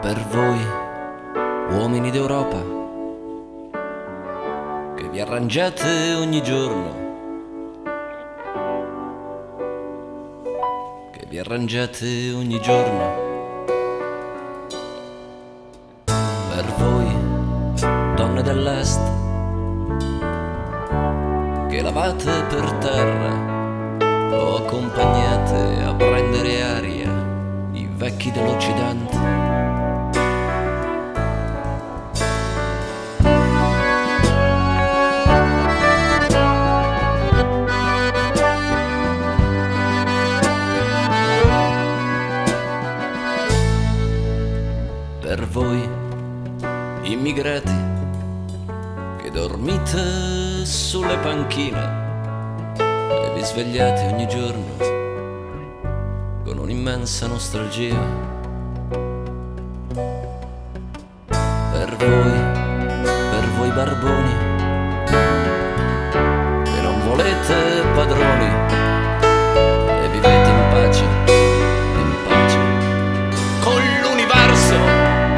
Per voi, uomini d'Europa, che vi arrangiate ogni giorno, che vi arrangiate ogni giorno. Per voi, donne dell'Est, che lavate per terra o accompagnate a prendere aria i vecchi dell'Occidente. Per voi, immigrati, che dormite sulle panchine e vi svegliate ogni giorno con un'immensa nostalgia. Per voi barboni, che non volete padroni e vivete in pace con l'universo.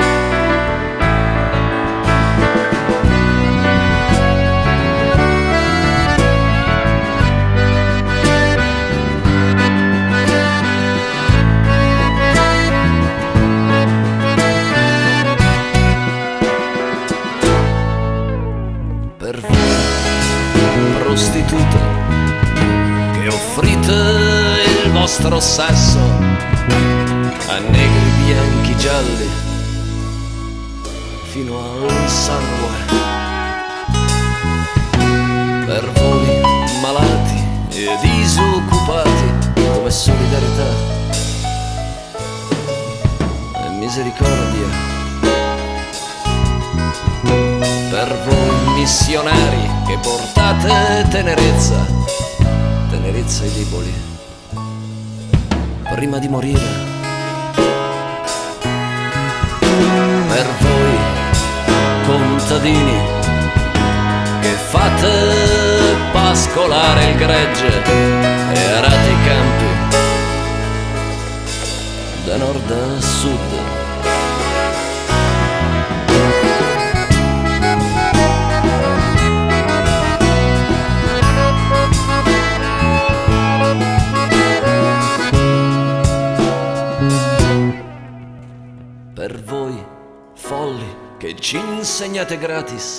Per voi, prostitute, che offrite il vostro sesso a negri, bianchi, gialli, fino al sangue. Per voi, malati e disoccupati, come solidarietà e misericordia. Per voi missionari che portate tenerezza ai deboli prima di morire. Per voi contadini che fate pascolare il gregge e arate i campi da nord a sud. Per voi, folli, che ci insegnate gratis,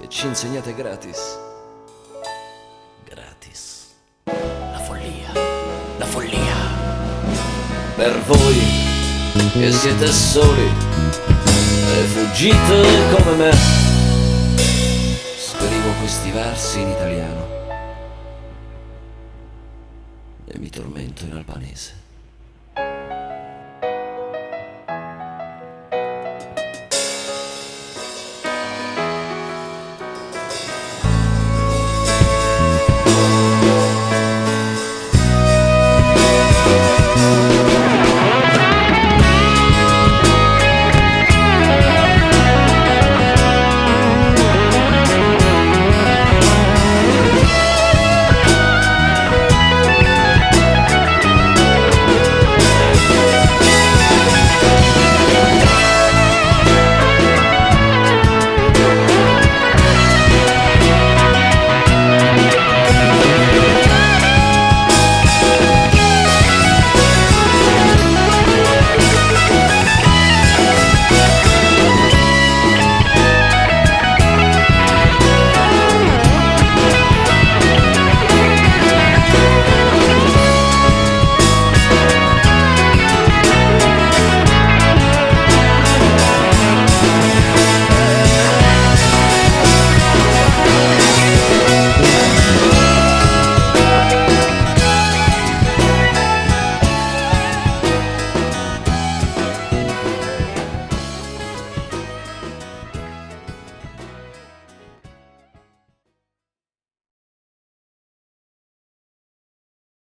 gratis, la follia. Per voi, che siete soli e fuggite come me, scrivo questi versi in italiano e mi tormento in albanese.